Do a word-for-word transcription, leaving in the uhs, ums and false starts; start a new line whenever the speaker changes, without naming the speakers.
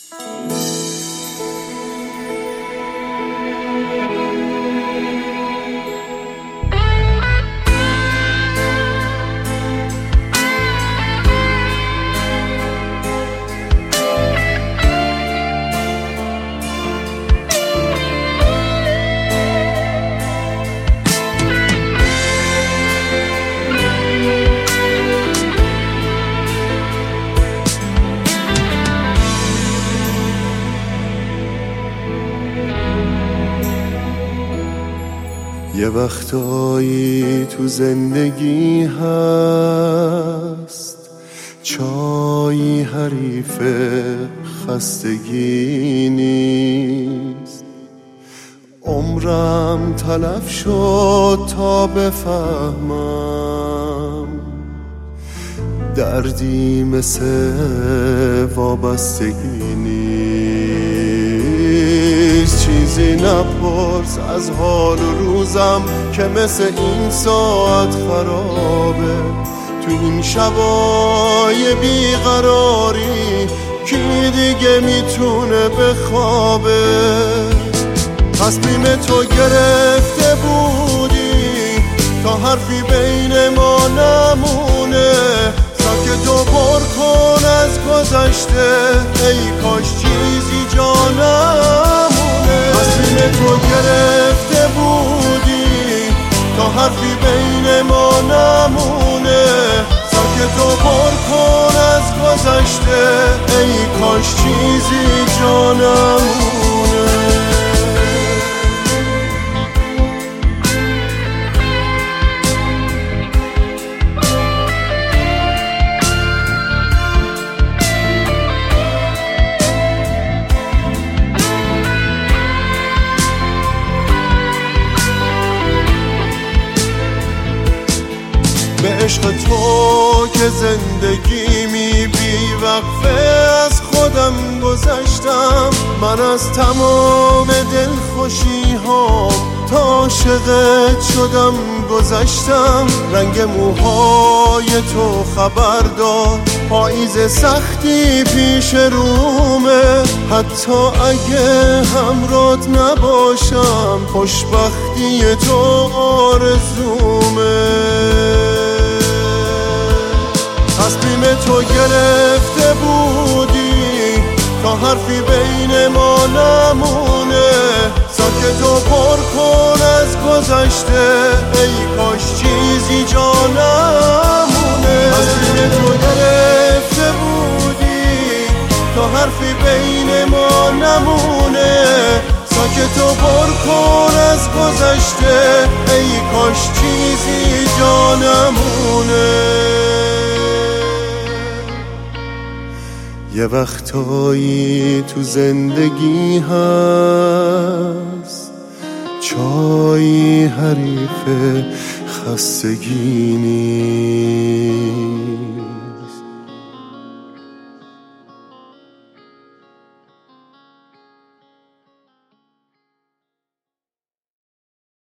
یه وقتایی تو زندگی هست چایی حریف خستگی نیست. عمرم تلف شد تا بفهمم دردی مثل وابستگی نیست. چیزی نپرس از حال و روزم که مثل این ساعت خرابه. تو این شبای بیقراری کی دیگه میتونه بخوابه؟ تصمیم تو گرفته بودی تا حرفی بین ما نمونه. ساکت و پر کن از گذشته، ای کاش چیزی جا نمونه. تصمیم تو گرفته بودی تا حرفی بین ما نمونه. ساکت و پر کن از گذشته، ای کاش چیزی جا نمونه. به عشق تو که زندگی می بی وقفه از خودم گذشتم. من از تمام دلخوشی ها تا عاشقت شدم گذشتم. رنگ موهای تو خبر داد پاییز سختی پیش رومه. حتی اگه همراهت نباشم خوشبختی تو آرزومه. تصمیم تو گرفته بودی تا حرفی بین ما نمونه. ساکت و پر کن از گذشته، ای کاش چیزی جا نمونه. تصمیم تو گرفته بودی تا حرفی بین ما نمونه. ساکت و پر کن از گذشته، ای کاش چیزی جا نمونه. یه وقتایی تو زندگی هست چایی حریف خستگی نیست.